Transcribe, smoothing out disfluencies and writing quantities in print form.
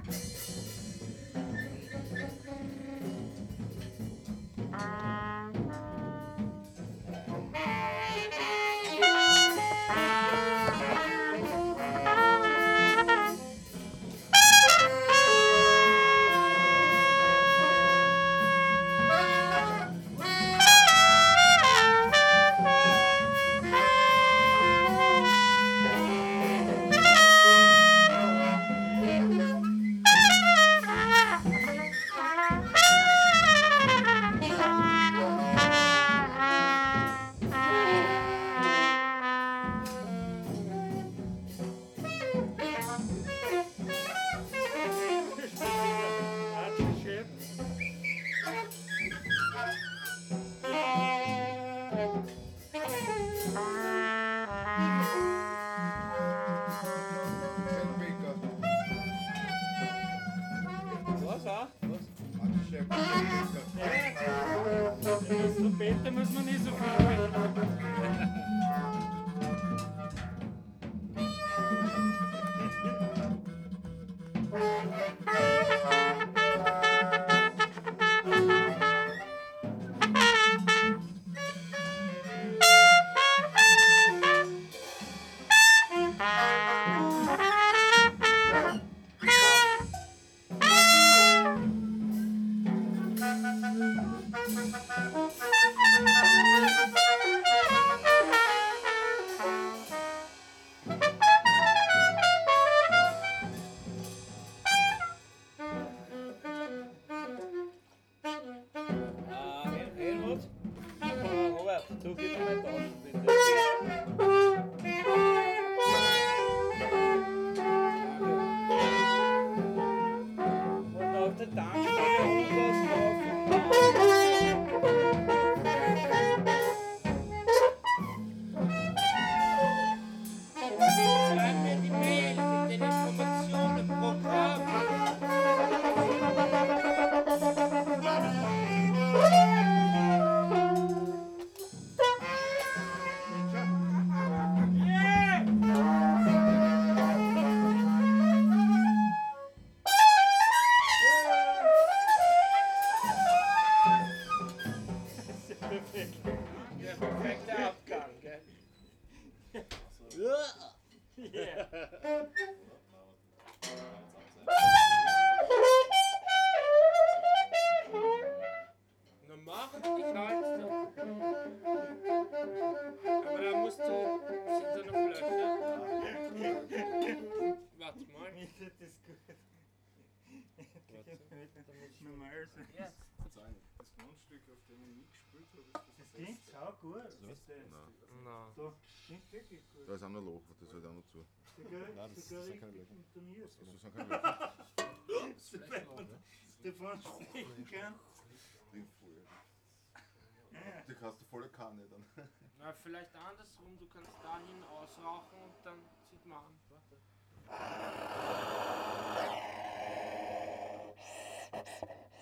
Was auch? Was? So Beta muss man nicht so viel beten. Helmut? Robert, du gib mir mal tauschen, bitte. Und auf der Tankstelle Schreib mir die Mail mit den Informationen Programm. Der perfekte Abgang, gell? Yeah. Na mach, ich halte doch. Aber da musst du hinter einer Flasche. Warte mal. Das ist gut. Normal sein. Jetzt. Das Grundstück, auf dem ich nie gespielt habe, ist Das klingt sau gut. Das ist Na. so, klingt wirklich gut. Da ist auch noch ein Loch, das hält auch noch zu. Sogar das sogar sind keine richtig Löcher. intoniert. Das sind keine Löcher. Davon sprechen kann. Die kannst du volle Kanne dann. Na, vielleicht andersrum, du kannst dahin ausrauchen und dann zieht man an. Warte.